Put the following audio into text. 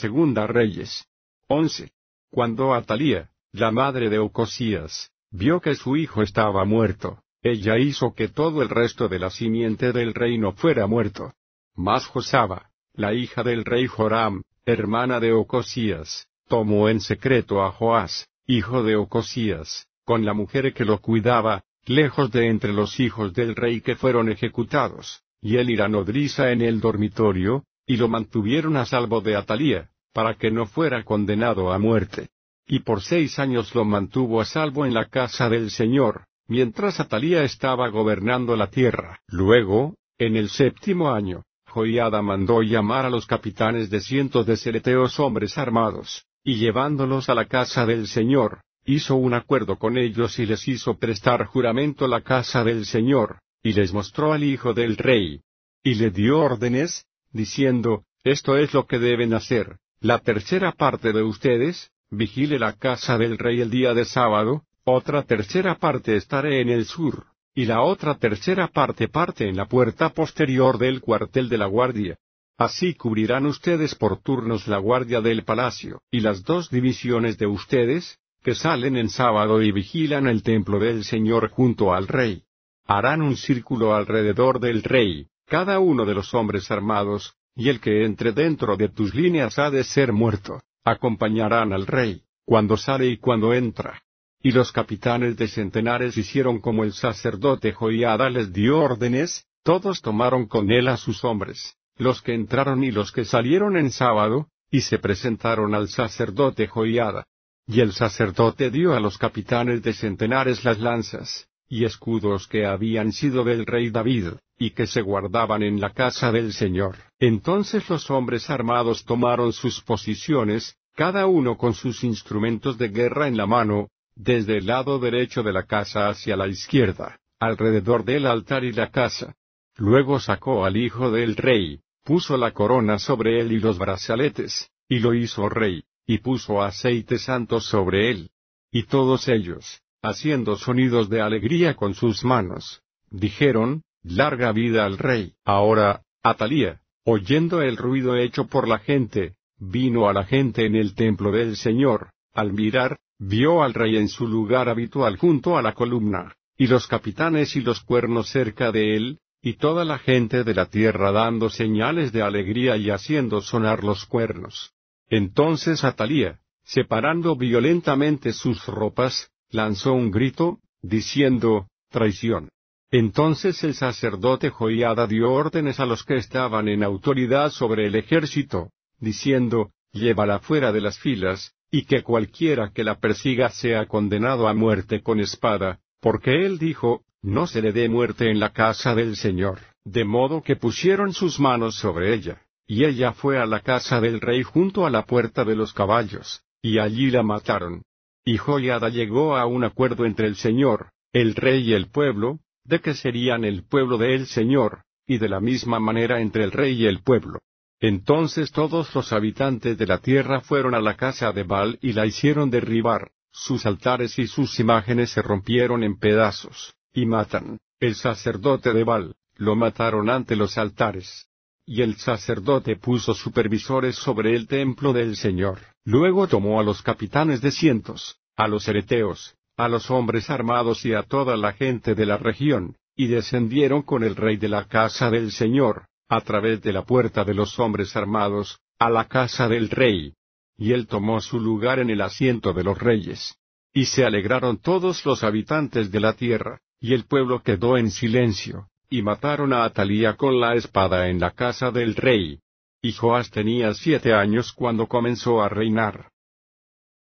Segunda Reyes 11. Cuando Atalía, la madre de Ocosías, vio que su hijo estaba muerto, ella hizo que todo el resto de la simiente del reino fuera muerto. Mas Josaba, la hija del rey Joram, hermana de Ocosías, tomó en secreto a Joás, hijo de Ocosías, con la mujer que lo cuidaba, lejos de entre los hijos del rey que fueron ejecutados, y él y la nodriza en el dormitorio, y lo mantuvieron a salvo de Atalía, para que no fuera condenado a muerte. Y por 6 años lo mantuvo a salvo en la casa del Señor, mientras Atalía estaba gobernando la tierra. Luego, en el 7º año, Joiada mandó llamar a los capitanes de cientos de cereteos hombres armados, y llevándolos a la casa del Señor, hizo un acuerdo con ellos y les hizo prestar juramento la casa del Señor, y les mostró al hijo del rey. Y le dio órdenes, diciendo, esto es lo que deben hacer: la tercera parte de ustedes, vigile la casa del rey el día de sábado, otra tercera parte estaré en el sur, y la otra tercera parte en la puerta posterior del cuartel de la guardia. Así cubrirán ustedes por turnos la guardia del palacio, y las 2 divisiones de ustedes, que salen en sábado y vigilan el templo del Señor junto al rey. Harán un círculo alrededor del rey, cada uno de los hombres armados, y el que entre dentro de tus líneas ha de ser muerto. Acompañarán al rey, cuando sale y cuando entra. Y los capitanes de centenares hicieron como el sacerdote Joiada les dio órdenes, todos tomaron con él a sus hombres, los que entraron y los que salieron en sábado, y se presentaron al sacerdote Joiada. Y el sacerdote dio a los capitanes de centenares las lanzas y escudos que habían sido del rey David, y que se guardaban en la casa del Señor. Entonces los hombres armados tomaron sus posiciones, cada uno con sus instrumentos de guerra en la mano, desde el lado derecho de la casa hacia la izquierda, alrededor del altar y la casa. Luego sacó al hijo del rey, puso la corona sobre él y los brazaletes, y lo hizo rey, y puso aceite santo sobre él. Y todos ellos, haciendo sonidos de alegría con sus manos, dijeron, larga vida al rey. Ahora, Atalía, oyendo el ruido hecho por la gente, vino a la gente en el templo del Señor. Al mirar, vio al rey en su lugar habitual junto a la columna, y los capitanes y los cuernos cerca de él, y toda la gente de la tierra dando señales de alegría y haciendo sonar los cuernos. Entonces Atalía, separando violentamente sus ropas, lanzó un grito, diciendo, traición. Entonces el sacerdote Joiada dio órdenes a los que estaban en autoridad sobre el ejército, diciendo, llévala fuera de las filas, y que cualquiera que la persiga sea condenado a muerte con espada, porque él dijo, no se le dé muerte en la casa del Señor. De modo que pusieron sus manos sobre ella, y ella fue a la casa del rey junto a la puerta de los caballos, y allí la mataron. Y Joiada llegó a un acuerdo entre el Señor, el rey y el pueblo, de que serían el pueblo del Señor, y de la misma manera entre el rey y el pueblo. Entonces todos los habitantes de la tierra fueron a la casa de Baal y la hicieron derribar, sus altares y sus imágenes se rompieron en pedazos, y Matán, el sacerdote de Baal, lo mataron ante los altares. Y el sacerdote puso supervisores sobre el templo del Señor. Luego tomó a los capitanes de cientos, a los cereteos, a los hombres armados y a toda la gente de la región, y descendieron con el rey de la casa del Señor, a través de la puerta de los hombres armados, a la casa del rey. Y él tomó su lugar en el asiento de los reyes. Y se alegraron todos los habitantes de la tierra, y el pueblo quedó en silencio, y mataron a Atalía con la espada en la casa del rey. Y Joás tenía 7 años cuando comenzó a reinar.